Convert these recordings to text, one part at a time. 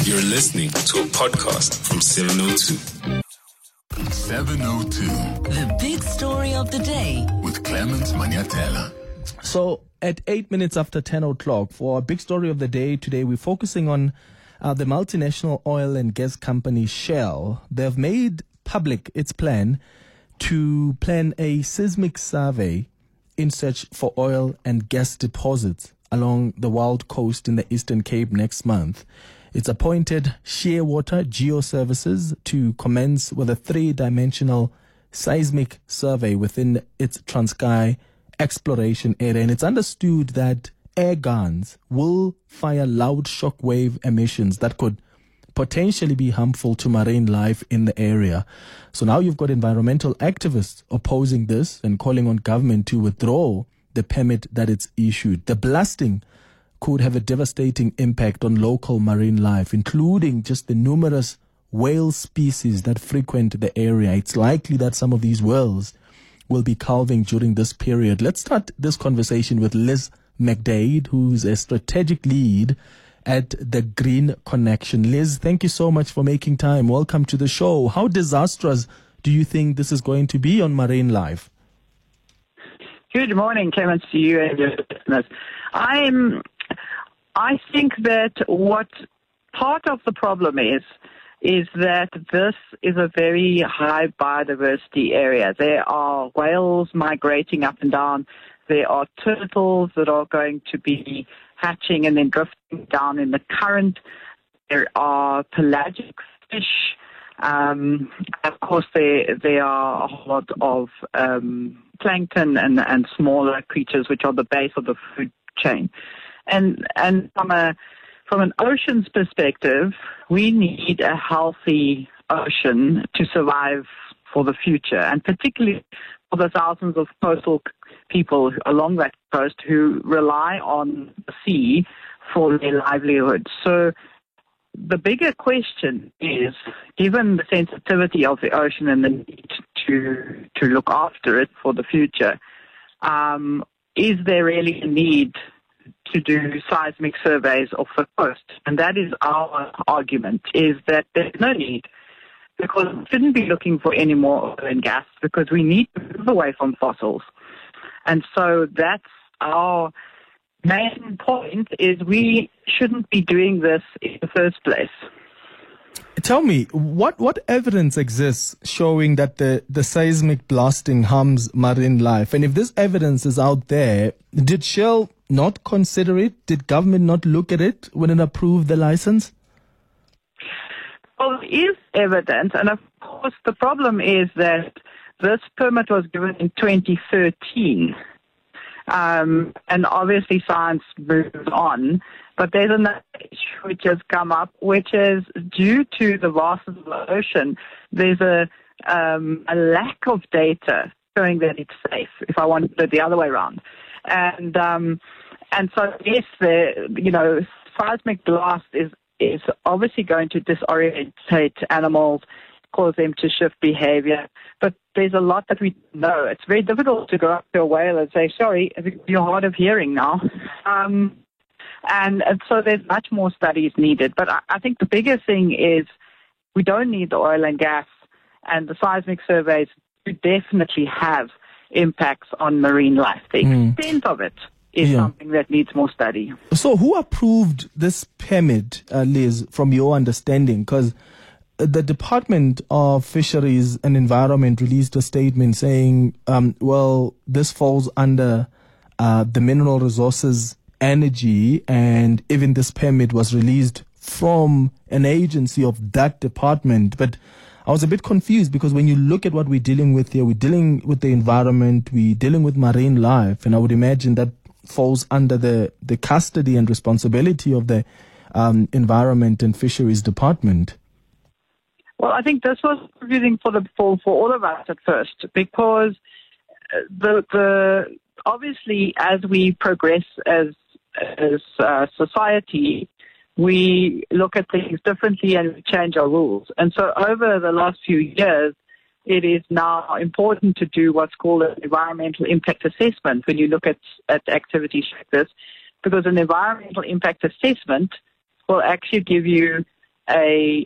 You're listening to a podcast from 702. 702. The big story of the day with Clement Maniatela. So at 8 minutes after 10 o'clock, for our big story of the day today, we're focusing on the multinational oil and gas company Shell. They've made public its plan to plan a seismic survey in search for oil and gas deposits along the Wild Coast in the Eastern Cape next month. It's appointed Shearwater Geoservices to commence with a 3-dimensional seismic survey within its Transkei exploration area. And it's understood that air guns will fire loud shockwave emissions that could potentially be harmful to marine life in the area. So now you've got environmental activists opposing this and calling on government to withdraw the permit that it's issued. The blasting could have a devastating impact on local marine life, including just the numerous whale species that frequent the area. It's likely that some of these whales will be calving during this period. Let's start this conversation with Liz McDade, who's a strategic lead at the Green Connection. Liz, thank you so much for making time. Welcome to the show. How disastrous do you think this is going to be on marine life? Good morning, Clemens, to you and your listeners. I think that what part of the problem is that this is a very high biodiversity area. There are whales migrating up and down. There are turtles that are going to be hatching and then drifting down in the current. There are pelagic fish. Of course, there are a whole lot of plankton and smaller creatures which are the base of the food chain. And from an ocean's perspective, we need a healthy ocean to survive for the future, and particularly for the thousands of coastal people along that coast who rely on the sea for their livelihood. So the bigger question is, given the sensitivity of the ocean and the need to look after it for the future, is there really a need to do seismic surveys of the coast? And that is our argument, is that there's no need, because we shouldn't be looking for any more oil and gas, because we need to move away from fossils. And so that's our main point, is we shouldn't be doing this in the first place. Tell me, what evidence exists showing that the seismic blasting harms marine life? And if this evidence is out there, did Shell not consider it? Did government not look at it when it approved the license? Well, there is evidence, and of course the problem is that this permit was given in 2013. And obviously science moves on, but there's another issue which has come up, which is due to the vastness of the ocean, there's a lack of data showing that it's safe, if I want to put it the other way around. And so yes, seismic blast is obviously going to disorientate animals, cause them to shift behavior. But there's a lot that we don't know. It's very difficult to go up to a whale and say, sorry, you're hard of hearing now. And so there's much more studies needed. But I think the bigger thing is we don't need the oil and gas, and the seismic surveys do definitely have impacts on marine life. The extent of it is something that needs more study. So who approved this permit, Liz, from your understanding? Because the Department of Fisheries and Environment released a statement saying, this falls under the Mineral Resources, Energy, and even this permit was released from an agency of that department. But I was a bit confused, because when you look at what we're dealing with here, we're dealing with the environment, we're dealing with marine life, and I would imagine that falls under the custody and responsibility of the Environment and Fisheries Department. Well, I think this was confusing for all of us at first, because the obviously as we progress as society, we look at things differently and we change our rules. And so over the last few years, it is now important to do what's called an environmental impact assessment when you look at activities like this, because an environmental impact assessment will actually give you a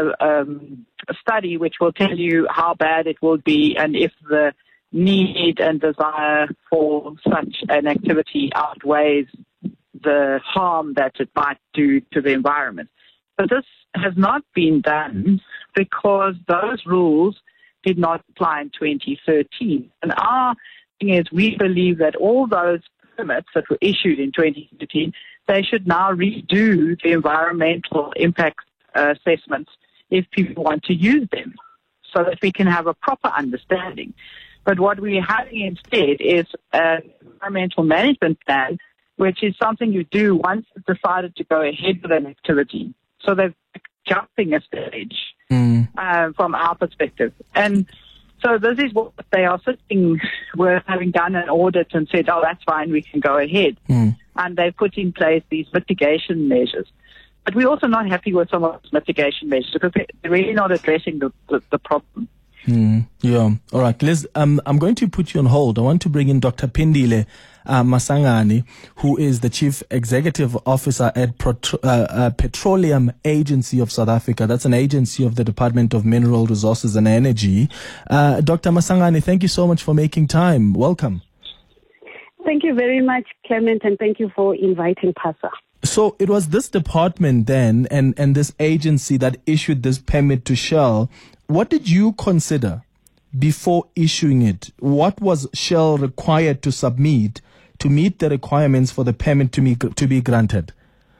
study which will tell you how bad it will be and if the need and desire for such an activity outweighs the harm that it might do to the environment. But this has not been done because those rules did not apply in 2013. And our thing is, we believe that all those permits that were issued in 2013, they should now redo the environmental impact assessments if people want to use them, so that we can have a proper understanding. But what we're having instead is an environmental management plan, which is something you do once you've decided to go ahead with an activity. So they're jumping a stage from our perspective. And so this is what they are sitting with, having done an audit and said, oh, that's fine, we can go ahead. And they've put in place these mitigation measures. But we're also not happy with some of those mitigation measures because they're really not addressing the problem. Yeah. All right, Liz, I'm going to put you on hold. I want to bring in Dr. Phindile Masangane, who is the Chief Executive Officer at Petroleum Agency of South Africa. That's an agency of the Department of Mineral Resources and Energy. Dr. Masangane, thank you so much for making time. Welcome. Thank you very much, Clement, and thank you for inviting PASA. So it was this department then and this agency that issued this permit to Shell. What did you consider before issuing it? What was Shell required to submit to meet the requirements for the permit to be granted?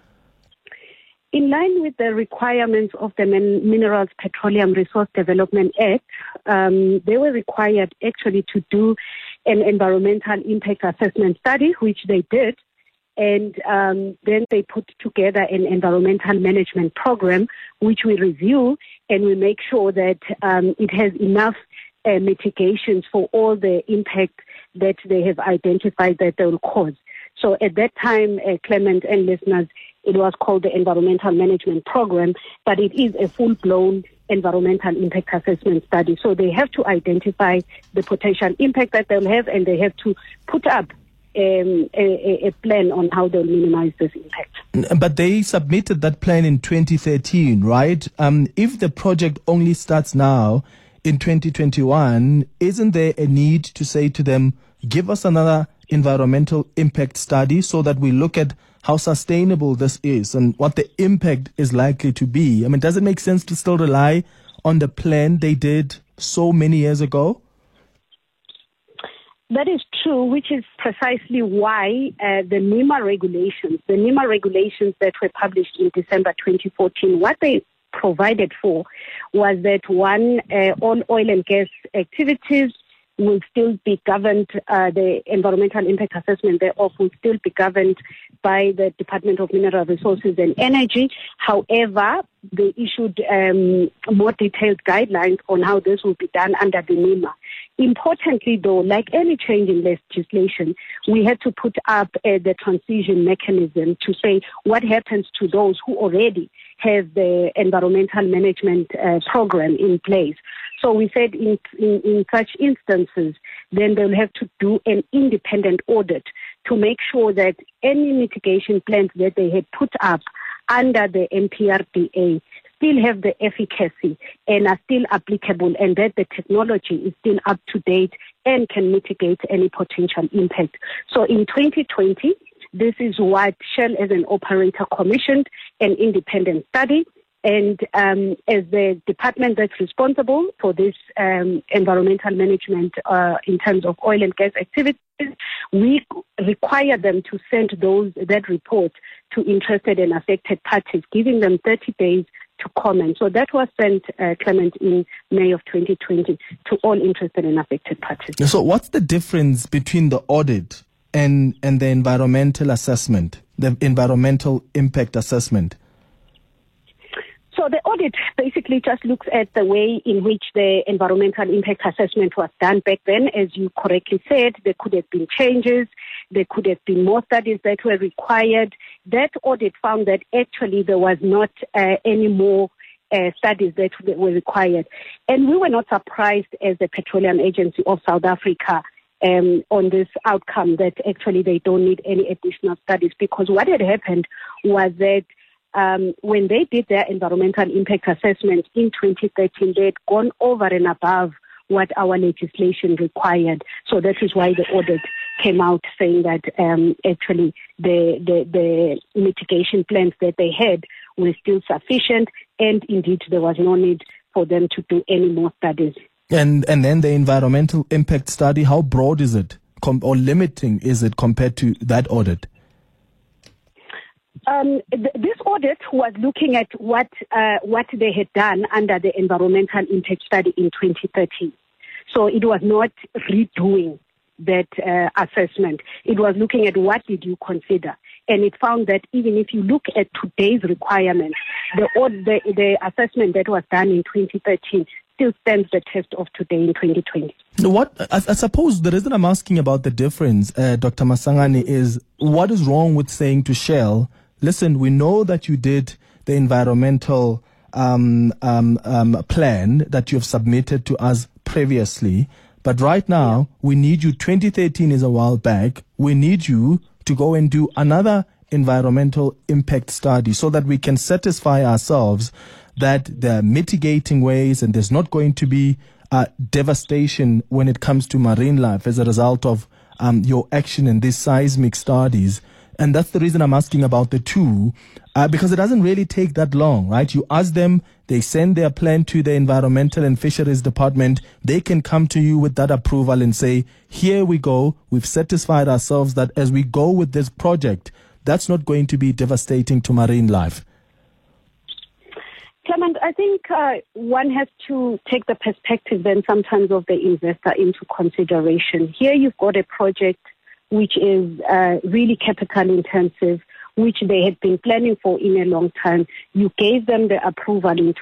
In line with the requirements of the Minerals Petroleum Resource Development Act, they were required actually to do an environmental impact assessment study, which they did. And then they put together an environmental management program, which we review and we make sure that it has enough mitigations for all the impact that they have identified that they will cause. So at that time, Clement and listeners, it was called the Environmental Management Program, but it is a full-blown environmental impact assessment study. So they have to identify the potential impact that they'll have, and they have to put up a plan on how they'll minimize this impact. But they submitted that plan in 2013, right? If the project only starts now in 2021, isn't there a need to say to them, give us another environmental impact study so that we look at how sustainable this is and what the impact is likely to be? I mean, does it make sense to still rely on the plan they did so many years ago? That is true, which is precisely why the NEMA regulations that were published in December 2014, what they provided for was that all oil and gas activities will still be governed, the environmental impact assessment thereof will still be governed by the Department of Mineral Resources and Energy. However, they issued more detailed guidelines on how this will be done under the NEMA. Importantly, though, like any change in legislation, we had to put up the transition mechanism to say what happens to those who already have the environmental management program in place. So we said in such instances, then they'll have to do an independent audit to make sure that any mitigation plans that they had put up under the MPRDA still have the efficacy and are still applicable, and that the technology is still up to date and can mitigate any potential impact. So in 2020, this is what Shell as an operator commissioned an independent study. And as the department that's responsible for this environmental management in terms of oil and gas activities, we require them to send that report to interested and affected parties, giving them 30 days to comment. So that was sent, Clement, in May of 2020 to all interested and affected parties. So what's the difference between the audit and the environmental assessment, the environmental impact assessment? So the audit basically just looks at the way in which the environmental impact assessment was done back then. As you correctly said, there could have been changes. There could have been more studies that were required. That audit found that actually there was not any more studies that were required. And we were not surprised as the Petroleum Agency of South Africa on this outcome, that actually they don't need any additional studies, because what had happened was that when they did their environmental impact assessment in 2013, they had gone over and above what our legislation required. So that is why the audit came out saying that actually the mitigation plans that they had were still sufficient, and indeed there was no need for them to do any more studies. And then the environmental impact study, how broad is it or limiting is it compared to that audit? This audit was looking at what they had done under the environmental impact study in 2013. So it was not redoing that assessment. It was looking at what did you consider. And it found that even if you look at today's requirements, the assessment that was done in 2013 still stands the test of today in 2020. I suppose the reason I'm asking about the difference, Dr. Masangane, is what is wrong with saying to Shell, listen, we know that you did the environmental plan that you have submitted to us previously, but right now we need you, 2013 is a while back, we need you to go and do another environmental impact study so that we can satisfy ourselves that there are mitigating ways and there's not going to be devastation when it comes to marine life as a result of your action in these seismic studies. And that's the reason I'm asking about the two, because it doesn't really take that long, right? You ask them, they send their plan to the Environmental and Fisheries Department. They can come to you with that approval and say, here we go. We've satisfied ourselves that as we go with this project, that's not going to be devastating to marine life. Clement, I think one has to take the perspective then sometimes of the investor into consideration. Here you've got a project which is really capital intensive, which they had been planning for in a long time. You gave them the approval in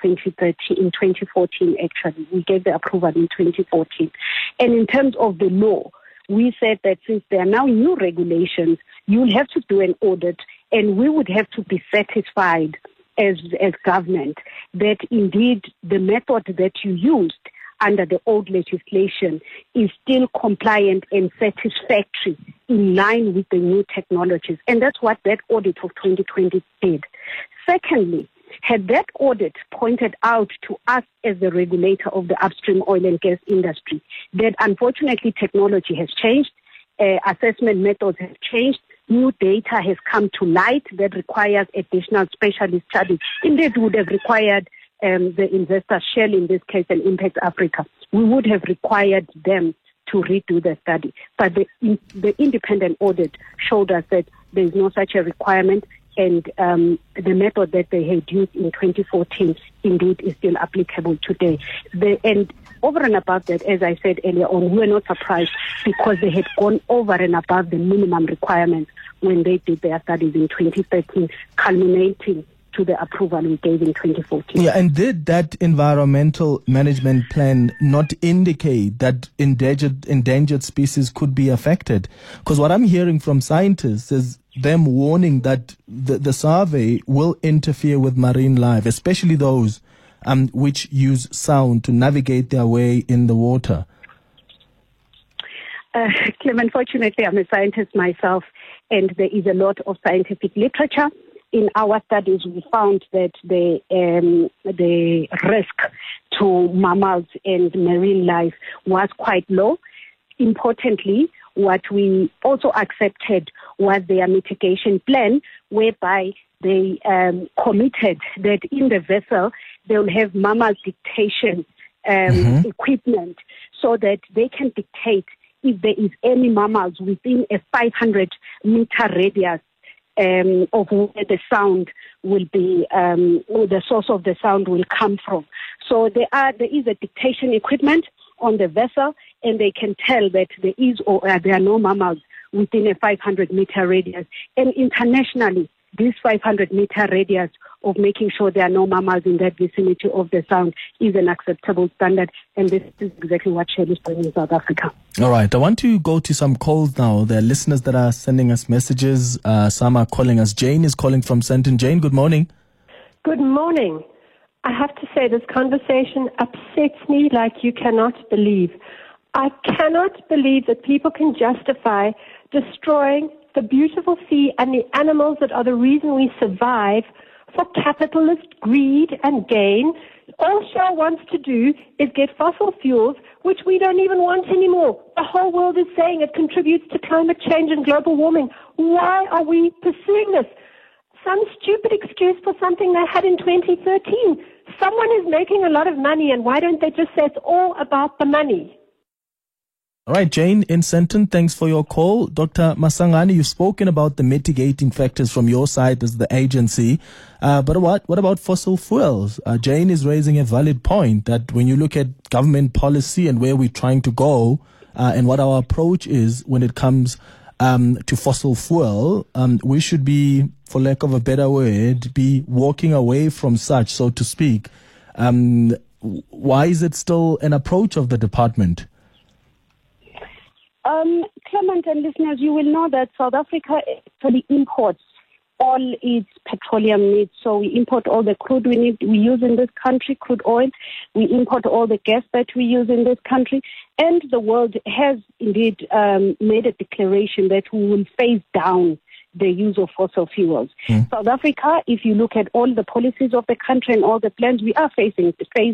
2014 actually. We gave the approval in 2014. And in terms of the law, we said that since there are now new regulations, you'll have to do an audit, and we would have to be satisfied as government that indeed the method that you used under the old legislation is still compliant and satisfactory in line with the new technologies. And that's what that audit of 2020 did. Secondly, had that audit pointed out to us as the regulator of the upstream oil and gas industry that unfortunately technology has changed, assessment methods have changed, new data has come to light that requires additional specialist studies, indeed would have required the investor, Shell in this case, and Impact Africa, we would have required them to redo the study. But the independent audit showed us that there is no such a requirement, and the method that they had used in 2014 indeed is still applicable today. And over and above that, as I said earlier on, we were not surprised because they had gone over and above the minimum requirements when they did their studies in 2013, culminating to the approval we gave in 2014. Yeah, and did that environmental management plan not indicate that endangered species could be affected? Because what I'm hearing from scientists is them warning that the survey will interfere with marine life, especially those which use sound to navigate their way in the water. Clem, unfortunately, I'm a scientist myself, and there is a lot of scientific literature. In our studies, we found that the risk to mammals and marine life was quite low. Importantly, what we also accepted was their mitigation plan, whereby they committed that in the vessel they will have mammal dictation equipment so that they can dictate if there is any mammals within a 500-meter radius of where the sound will be, where the source of the sound will come from. So there is a dictation equipment on the vessel, and they can tell that there is or there are no mammals within a 500-meter radius. And internationally, this 500-meter radius of making sure there are no mammals in that vicinity of the sound is an acceptable standard, and this is exactly what Shell is doing in South Africa. All right, I want to go to some calls now. There are listeners that are sending us messages. Some are calling us. Jane is calling from Sandton. Jane, good morning. Good morning. I have to say this conversation upsets me like you cannot believe. I cannot believe that people can justify destroying the beautiful sea and the animals that are the reason we survive for capitalist greed and gain. All Shell wants to do is get fossil fuels, which we don't even want anymore. The whole world is saying it contributes to climate change and global warming. Why are we pursuing this? Some stupid excuse for something they had in 2013. Someone is making a lot of money, and why don't they just say it's all about the money? All right, Jane in Senton, thanks for your call. Dr. Masangane, you've spoken about the mitigating factors from your side as the agency. But what about fossil fuels? Jane is raising a valid point that when you look at government policy and where we're trying to go and what our approach is when it comes to fossil fuel, we should be, for lack of a better word, be walking away from such, so to speak. Why is it still an approach of the department? Clement and listeners, you will know that South Africa actually imports all its petroleum needs. So we import all the crude we use in this country, crude oil. We import all the gas that we use in this country. And the world has indeed made a declaration that we will phase down the use of fossil fuels. South Africa, if you look at all the policies of the country and all the plans, we are phasing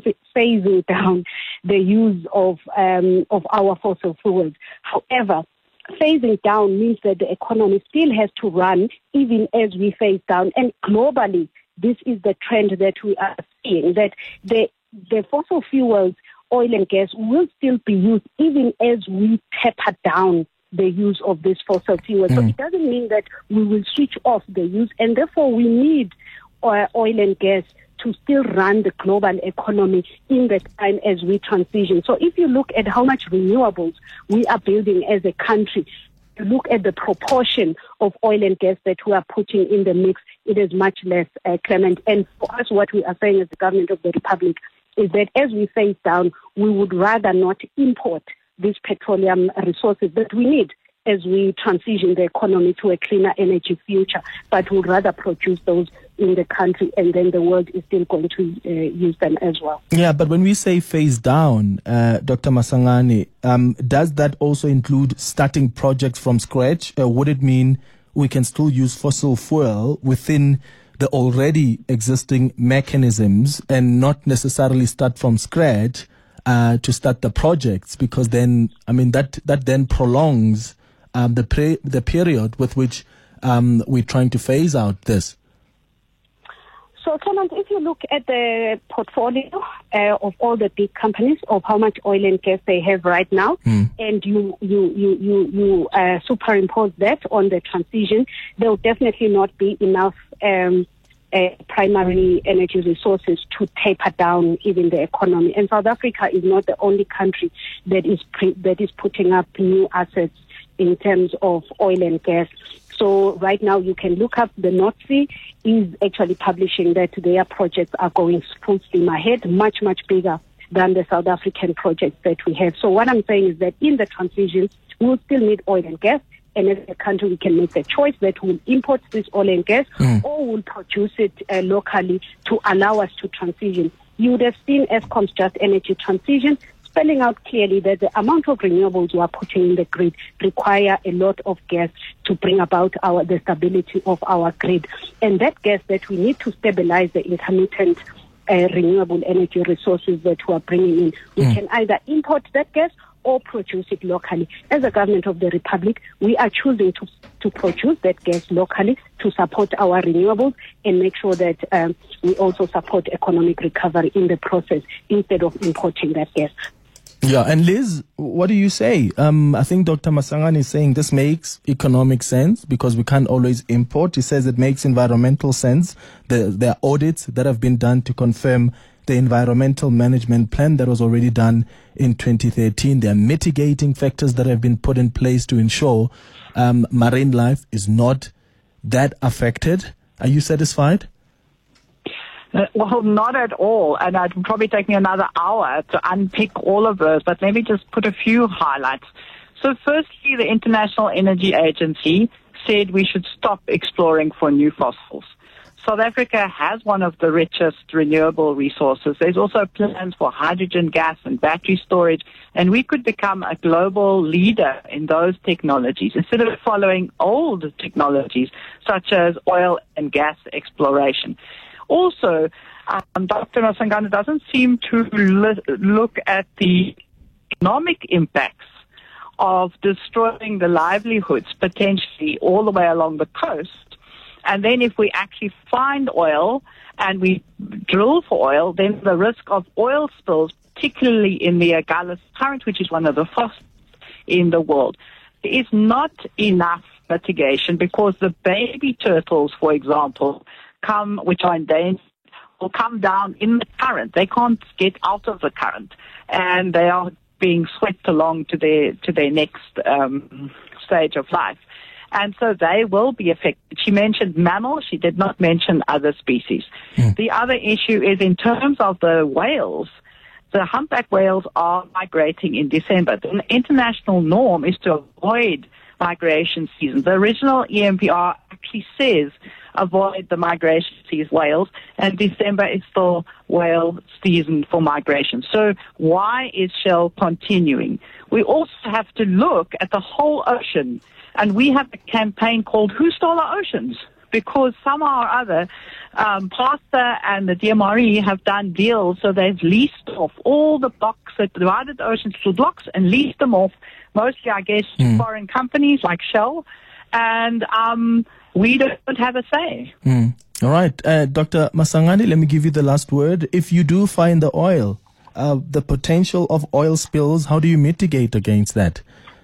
down the use of our fossil fuels. However, phasing down means that the economy still has to run even as we phase down. And globally, this is the trend that we are seeing, that the fossil fuels, oil and gas, will still be used even as we taper down the use of this fossil fuel. So it doesn't mean that we will switch off the use, and therefore we need oil and gas to still run the global economy in the time as we transition. So if you look at how much renewables we are building as a country, you look at the proportion of oil and gas that we are putting in the mix, it is much less, Clement. And for us, what we are saying as the government of the Republic is that as we phase down, we would rather not import these petroleum resources that we need as we transition the economy to a cleaner energy future, but would rather produce those in the country, and then the world is still going to use them as well. Yeah, but when we say phase down, Dr. Masangane, does that also include starting projects from scratch? Would it mean we can still use fossil fuel within the already existing mechanisms and not necessarily start from scratch to start the projects? Because then, I mean, that then prolongs the period with which we're trying to phase out this. So, Clement, if you look at the portfolio of all the big companies, of how much oil and gas they have right now, and you superimpose that on the transition, there will definitely not be enough primary energy resources to taper down even the economy. And South Africa is not the only country that is putting up new assets in terms of oil and gas. So right now you can look up, the North Sea is actually publishing that their projects are going full steam ahead, much, much bigger than the South African projects that we have. So what I'm saying is that in the transition, we'll still need oil and gas. And as a country, we can make the choice that we'll import this oil and gas or we'll produce it locally to allow us to transition. You would have seen Eskom's Just Energy Transition spelling out clearly that the amount of renewables we are putting in the grid require a lot of gas to bring about the stability of our grid. And that gas that we need to stabilize the intermittent renewable energy resources that we are bringing in, we can either import that gas or produce it locally. As a government of the Republic, we are choosing to produce that gas locally to support our renewables and make sure that we also support economic recovery in the process instead of importing that gas. Yeah, and Liz, what do you say? I think Dr. Masangane is saying this makes economic sense because we can't always import. He says it makes environmental sense. There are audits that have been done to confirm the environmental management plan that was already done in 2013. There are mitigating factors that have been put in place to ensure marine life is not that affected. Are you satisfied? Well, not at all. And it would probably take me another hour to unpick all of those, but maybe just put a few highlights. So firstly, the International Energy Agency said we should stop exploring for new fossils. South Africa has one of the richest renewable resources. There's also plans for hydrogen gas and battery storage, and we could become a global leader in those technologies instead of following old technologies such as oil and gas exploration. Also, Dr. Masangana doesn't seem to look at the economic impacts of destroying the livelihoods potentially all the way along the coast. And then if we actually find oil and we drill for oil, then the risk of oil spills, particularly in the Agulhas Current, which is one of the fastest in the world, is not enough mitigation because the baby turtles, for example, which are endangered, will come down in the current. They can't get out of the current, and they are being swept along to their next stage of life. And so they will be affected. She mentioned mammals. She did not mention other species. The other issue is in terms of the whales. The humpback whales are migrating in December. The international norm is to avoid migration season. The original EMPR actually says avoid the migration season whales, and December is still whale season for migration. So why is Shell continuing? We also have to look at the whole ocean, and we have a campaign called Who Stole Our Oceans? Because somehow or other, PASA and the DMRE have done deals, so they've leased off all the blocks that divided the oceans into blocks and leased them off, mostly, I guess, foreign companies like Shell, and we don't have a say. All right. Dr. Masangani, let me give you the last word. If you do find the oil, the potential of oil spills, how do you mitigate against that?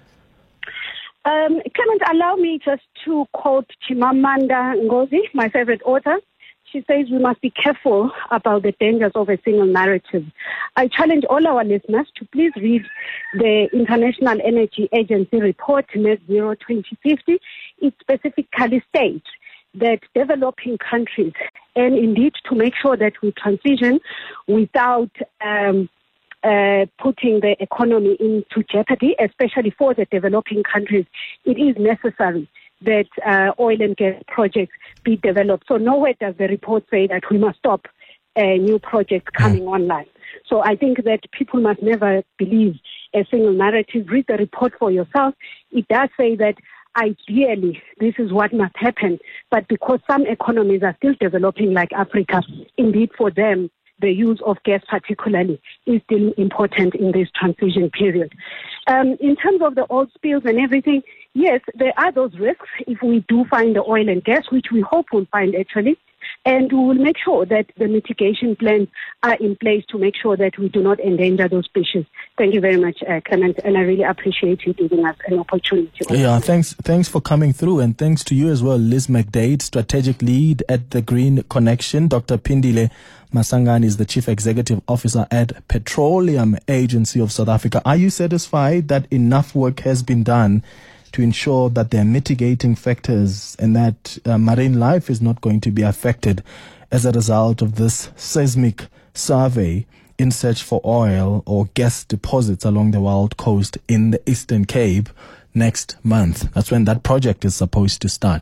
Clement, allow me just to quote Chimamanda Ngozi, my favorite author. She says we must be careful about the dangers of a single narrative. I challenge all our listeners to please read the International Energy Agency report, Net Zero 2050. It specifically states that developing countries, and indeed to make sure that we transition without putting the economy into jeopardy, especially for the developing countries, it is necessary that oil and gas projects be developed. So nowhere does the report say that we must stop new projects coming online. So I think that people must never believe a single narrative. Read the report for yourself. It does say that ideally this is what must happen, but because some economies are still developing like Africa, indeed for them, the use of gas particularly is still important in this transition period. In terms of the oil spills and everything, yes, there are those risks if we do find the oil and gas, which we hope we'll find actually, and we will make sure that the mitigation plans are in place to make sure that we do not endanger those species. Thank you very much, Clement, and I really appreciate you giving us an opportunity. Yeah, thanks for coming through, and thanks to you as well, Liz McDade, Strategic Lead at the Green Connection. Dr. Phindile Masangani is the Chief Executive Officer at Petroleum Agency of South Africa. Are you satisfied that enough work has been done to ensure that there are mitigating factors and that marine life is not going to be affected as a result of this seismic survey in search for oil or gas deposits along the Wild Coast in the Eastern Cape next month? That's when that project is supposed to start.